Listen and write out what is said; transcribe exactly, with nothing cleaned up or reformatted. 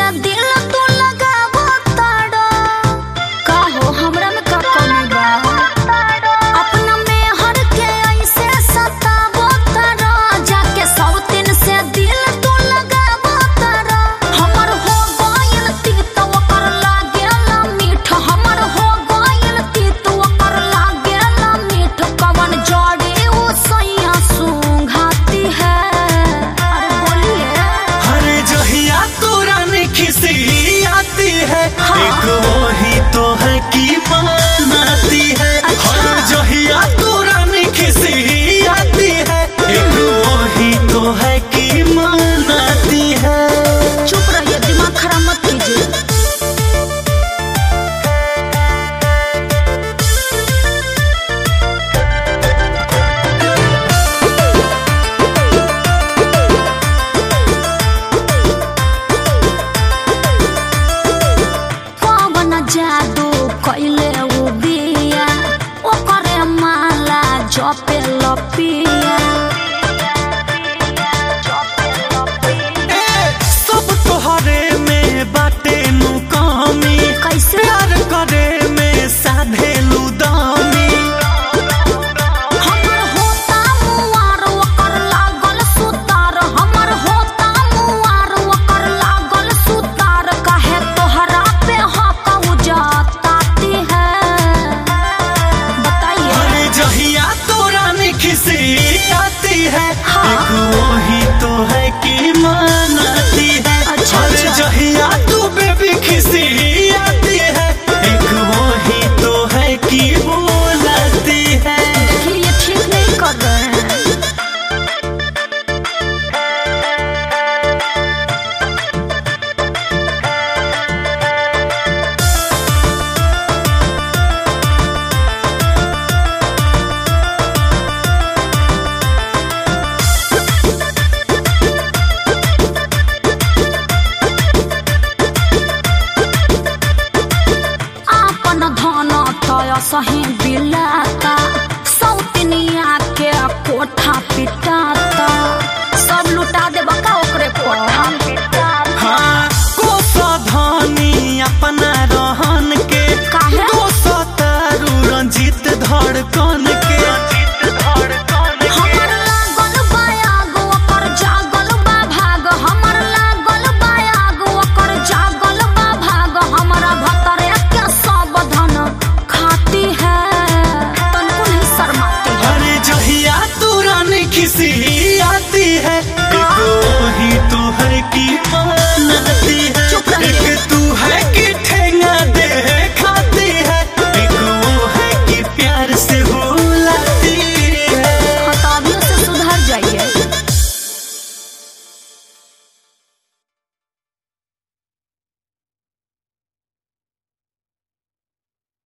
से दिल तू लगावो ताड़ो। का हो हमरा में का कमी बा? अपना में हर के ऐसे सतावो ताड़ो। जाके सौतीन से दिल तू लगावो ताड़ो। हमर हो गइल तीत ओकर लागेला मीठ। हमर हो गइल तीत ओकर लागेला मीठ। कवन जड़ी उ सैया सुंघाती है? अरे बोलिए। हर जहिया तोरा ने खिसी आती है, हाँ। एक वही तो है कि मनाती है। अच्छा। हर जहिया तोरा ने खिसी आती है, एक वही तो है कि मनाती है। चुप रहिए, दिमाग खराब मत कीजिए। पवन जादू कइले उ बिया, ओकरे माला जपे लपिया। ए, सब तोहरे में बाटे नु कमी, कैसे? प्यार करे में साधेलू दामी। हमर होता मुआर ओकर लागल सुतार। हमर होता मुआर ओकर लागल सुतार। काहे तोहरा पे हक उजताती है? बताइए। हर जहिया तोरा ने खिसी आती है, हाँ। एक वही तो है कि मनाती है। अच्छा, हर अच्छा। जहिया तू बेबी खिसी आती है, एक वही तो है कि बोलाती है। देखिए ये ठीक नहीं कर रहे हैं। आपन धन तय सही बिलाता। सौतनिया के कोठा पिटाता। सब लुटा देबा का ओकरे कोठा पिटाता। हाँ, कोसा धानी अपना रहन के, काहे? कोसा तारू रंजीत धड़कन के। हमर लागल बा आग ओकर जागल बा भाग। हमर लागल बा आग ओकर जागल बा भाग। हमरा भतरे के सब धन खाती है। तनको नहीं शर्माती है। हर जहिया तोरा ने खिसी